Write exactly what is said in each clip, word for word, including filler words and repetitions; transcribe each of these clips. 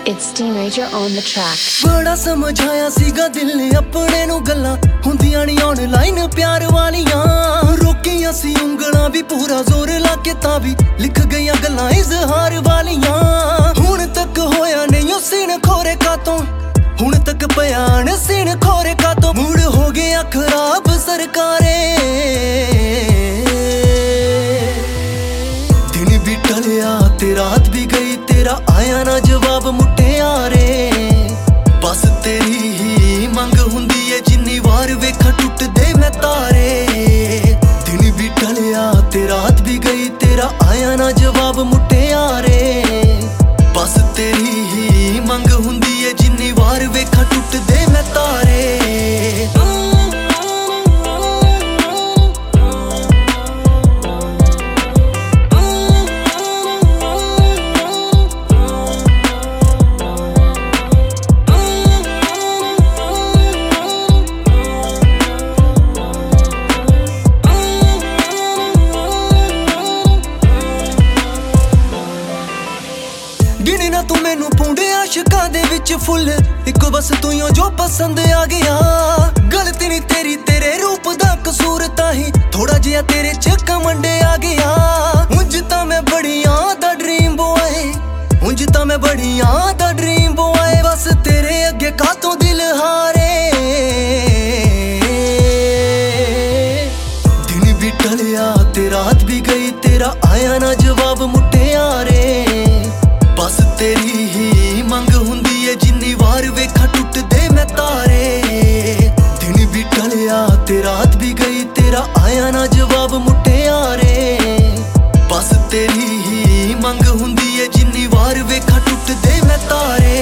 It's Teenager on the track. बड़ा समझाया सीगा दिल ने अपने नू गल्लां हुंदियां नी ऑनलाइन प्यार वालियां रोकियां सी उंगलां भी पूरा जोर ला के तां भी लिख गईयां गल्लां इजहार वालियां हुण तक होया नहीं सीन खोरे कातों हुण तक बयान सीन खोरे कातों मूड हो गया खराब सरकारे दिन भी टलिया ते रात भी गई तेरा आया ना जवाब मुटियारे बस तेरी ही मंग हुंदी है जिन्नी वार वेखा टुटदे मैं तारे दिन भी टलिया ते रात भी गई तेरा आया ना जवाब मुटियारे बस तेरी ही मंग हुंदी है जिन्नी वार वेखा टुटदे मैं तारे गिनी ना तू मैनू पूंडे आशिकां दे विच फुल इको बस तू ही जो पसंद आ गया गलती नहीं तेरी तेरे रूप दा कसूर ताही थोड़ा जिहा तेरे च कमंडे आ गया उंज तां मैं बड़ियां दा ड्रीम बॉय उंज तां मैं बड़ियां दा ड्रीम बॉय बस तेरे अगे कातों दिल हारे दिन भी टलिया ते रात भी गई तेरा आया ना जवाब मुटियारे बस तेरी ही मंग हुंदी है जिन्नी वार वेखा टुटदे मैं तारे दिन भी टलिया ते रात भी गई तेरा आया ना जवाब मुटियारे बस तेरी ही मंग हुंदी है जिन्नी वार वेखा टुटदे मैं तारे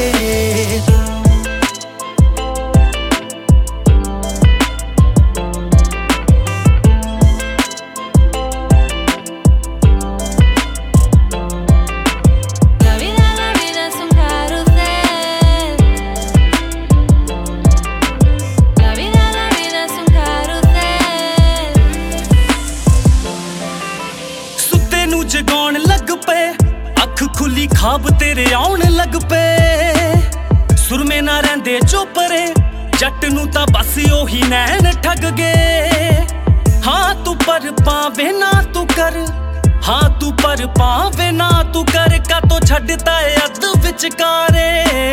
जगाउण लग पे अख खुली खाब तेरे आउण लग पे सुरमे ना रहिंदे चोपरे जट नू तां बस ओही नैन ठग गए हाँ तू पर पावे ना तू कर हाँ तू पर पावे ना तू कर कातों छड्डदा ऐ अध विचकारे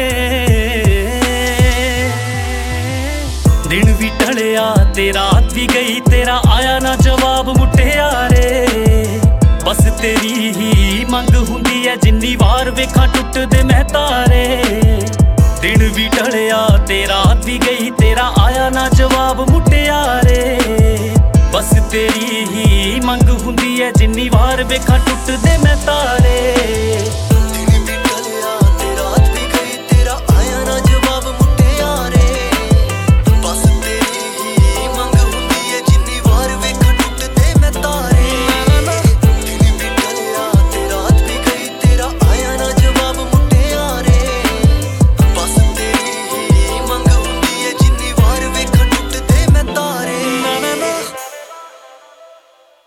दिन भी टलिया ते रात भी गई तेरा आया ना जवाब मुटियारे बस तेरी ही मंग हुंदी है जिन्नी वार वेखा टुटदे मैं तारे दिन भी टलिया ते रात भी गई तेरा आया ना जवाब मुटियारे बस तेरी ही मंग हुंदी है जिन्नी वार वेखा टुटदे मैं तारे।